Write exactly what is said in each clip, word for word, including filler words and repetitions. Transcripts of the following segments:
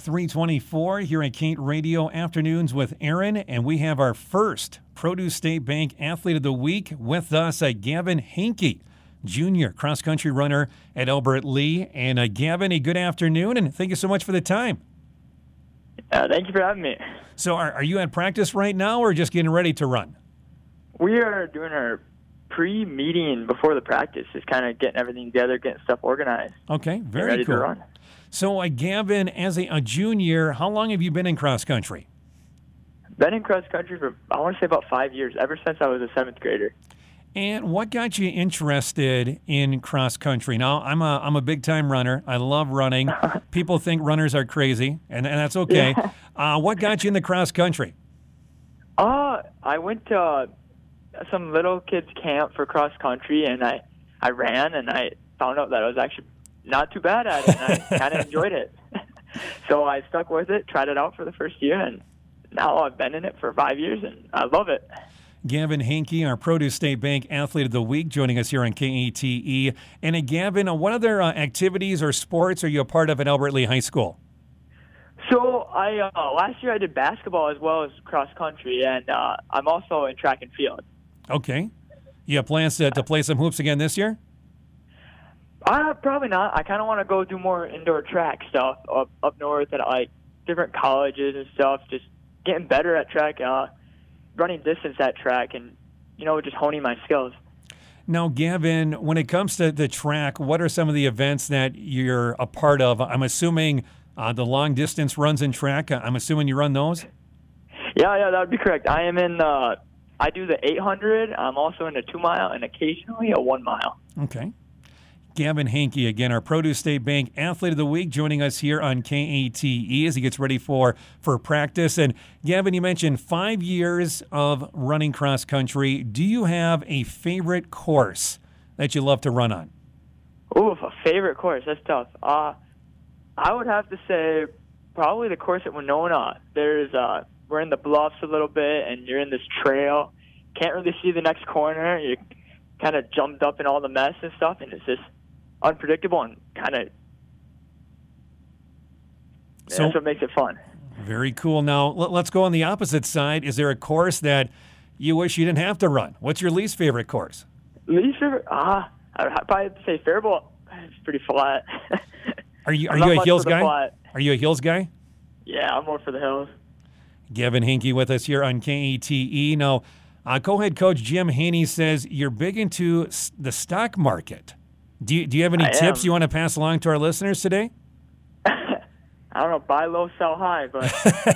three twenty-four here at Kate Radio Afternoons with Aaron, and we have our first Produce State Bank Athlete of the Week with us, uh, Gavin Hankey, junior cross-country runner at Albert Lea. And uh, Gavin, a good afternoon, and thank you so much for the time. Uh, thank you for having me. So are, are you at practice right now or just getting ready to run? We are doing our pre-meeting before the practice, just kind of getting everything together, getting stuff organized. Okay, very ready cool. To run. So, uh, Gavin, as a, a junior, how long have you been in cross-country? Been in cross-country for, I want to say, about five years, ever since I was a seventh grader. And what got you interested in cross-country? Now, I'm a, I'm a big-time runner. I love running. People think runners are crazy, and, and that's okay. Yeah. Uh, what got you in the cross-country? Uh, I went to uh, some little kids' camp for cross-country, and I, I ran, and I found out that I was actually not too bad at it, and I kind of enjoyed it. So I stuck with it, tried it out for the first year, and now I've been in it for five years, and I love it. Gavin Hankey, our Produce State Bank Athlete of the Week, joining us here on K A T E. And uh, Gavin, uh, what other uh, activities or sports are you a part of at Albert Lea High School? So I uh, last year I did basketball as well as cross-country, and uh, I'm also in track and field. Okay. You have plans to, to play some hoops again this year? Uh, probably not. I kind of want to go do more indoor track stuff up up north at like different colleges and stuff. Just getting better at track, uh, running distance at track, and you know just honing my skills. Now, Gavin, when it comes to the track, what are some of the events that you're a part of? I'm assuming uh, the long distance runs in track. I'm assuming you run those. Yeah, yeah, that would be correct. I am in. Uh, I do the eight hundred. I'm also in a two mile and occasionally a one mile. Okay. Gavin Hankey, again, our Produce State Bank Athlete of the Week, joining us here on K A T E as he gets ready for, for practice. And Gavin, you mentioned five years of running cross-country. Do you have a favorite course that you love to run on? Ooh, a favorite course. That's tough. Uh, I would have to say probably the course at Winona. There's uh, we're in the bluffs a little bit, and you're in this trail. Can't really see the next corner. You're kind of jumped up in all the mess and stuff, and it's just unpredictable and kind of so, that's what makes it fun. Very cool. Now, let's go on the opposite side. Is there a course that you wish you didn't have to run? What's your least favorite course? Least favorite? Ah, uh, I'd probably have to say Faribault. It's pretty flat. Are you are you a hills guy? Flat. Are you a hills guy? Yeah, I'm more for the hills. Gavin Hankey with us here on K A T E. Now, uh, co-head coach Jim Haney says you're big into the stock market. Do you, do you have any I tips am. you want to pass along to our listeners today? I don't know, buy low, sell high, but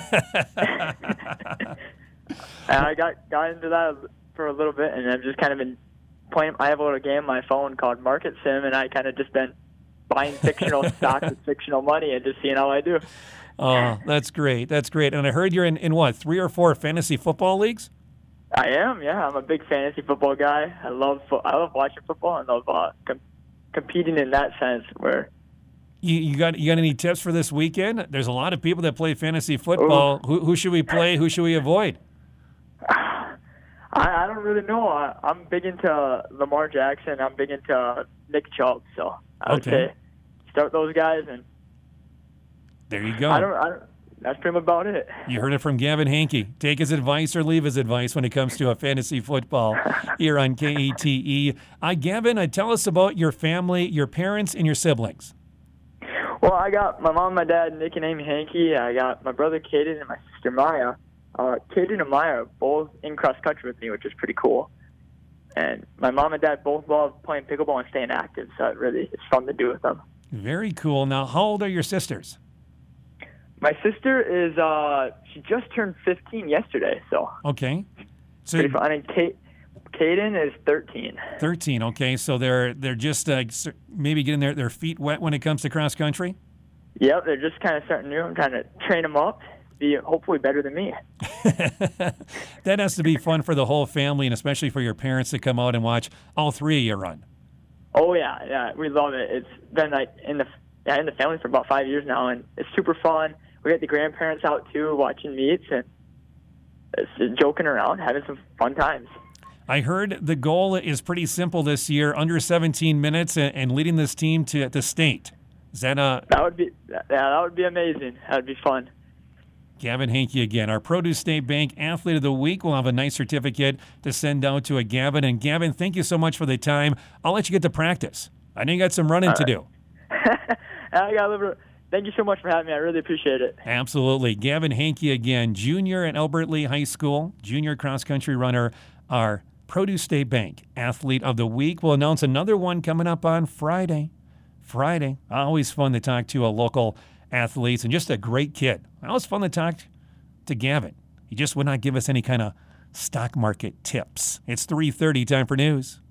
and I got got into that for a little bit, and I've just kind of been playing. I have a little game on my phone called Market Sim, and I kind of just been buying fictional stocks with fictional money and just seeing how I do. Oh, that's great. That's great. And I heard you're in, in what, three or four fantasy football leagues? I am, yeah. I'm a big fantasy football guy. I love fo- I love watching football and love uh, com- competing in that sense. Where you, you got you got any tips for this weekend? There's a lot of people that play fantasy football. Who, who should we play? Who should we avoid? I, I don't really know. I, I'm big into Lamar Jackson. I'm big into Nick Chubb. So I would Okay. say start those guys, and There you go. I don't. I don't that's pretty much about it. You heard it from Gavin Hankey. Take his advice or leave his advice when it comes to a fantasy football here on K A T E. Uh, Gavin, uh, tell us about your family, your parents, and your siblings. Well, I got my mom, my dad, Nick and Amy Hankey. I got my brother Caden and my sister Maya. Uh, Caden and Maya are both in cross country with me, which is pretty cool. And my mom and dad both love playing pickleball and staying active, so it really it's fun to do with them. Very cool. Now, how old are your sisters? My sister is, uh, she just turned fifteen yesterday, so. Okay. So Pretty fun. And Kate, Caden is thirteen. thirteen, okay. So they're they're just uh, maybe getting their, their feet wet when it comes to cross country? Yep, they're just kind of starting new. I'm trying to train them up to be hopefully better than me. That has to be fun for the whole family, and especially for your parents to come out and watch all three of you run. Oh, yeah, yeah. We love it. It's been like in the, yeah, in the family for about five years now, and it's super fun. We got the grandparents out, too, watching meets, and it's just joking around, having some fun times. I heard the goal is pretty simple this year, under seventeen minutes and, and leading this team to the state. Is that a That would be yeah, that would be amazing. That would be fun. Gavin Hankey again, our Produce State Bank Athlete of the Week. We'll have a nice certificate to send out to a Gavin. And Gavin, thank you so much for the time. I'll let you get to practice. I know you got some running All to right. do. I got a little. Thank you so much for having me. I really appreciate it. Absolutely. Gavin Hankey again, junior at Albert Lee High School, junior cross-country runner, our Produce State Bank Athlete of the Week. We'll announce another one coming up on Friday. Friday. Always fun to talk to a local athletes and just a great kid. Always fun to talk to Gavin. He just would not give us any kind of stock market tips. It's three thirty, time for news.